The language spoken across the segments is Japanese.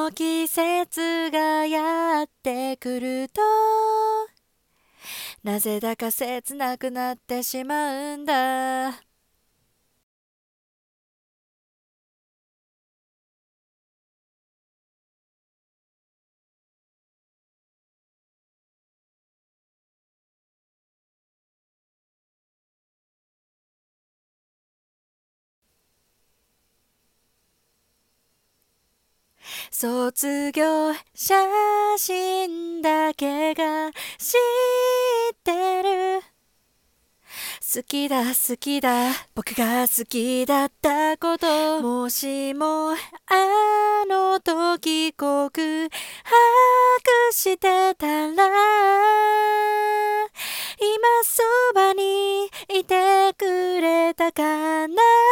の季節がやってくるとなぜだか切なくなってしまうんだ。卒業写真だけが知ってる。好きだ好きだ僕が好きだったこと、もしもあの時告白してたら今そばにいてくれたかな。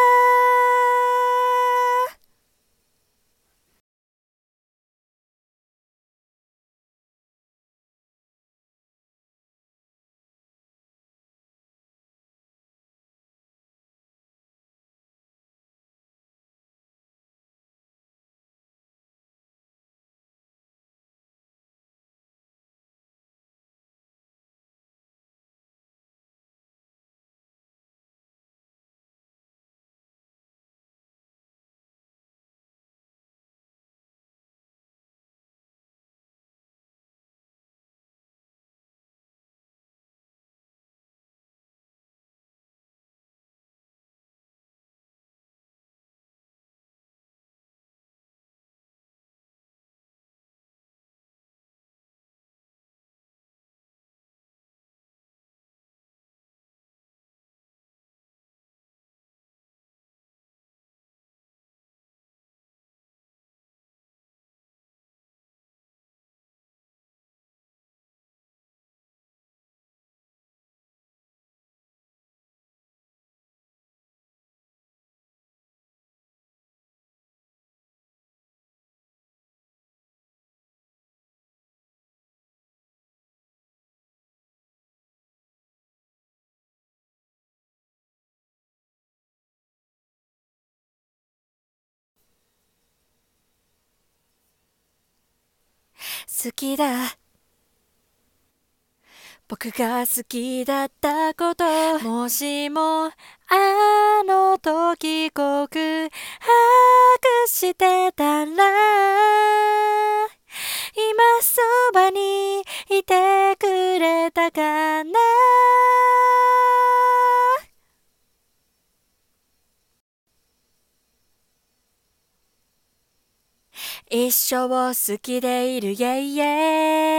好きだ僕が好きだったこと、もしもあの時告白してたら今そばにいてくれたかな。一生好きでいるイェイイェイ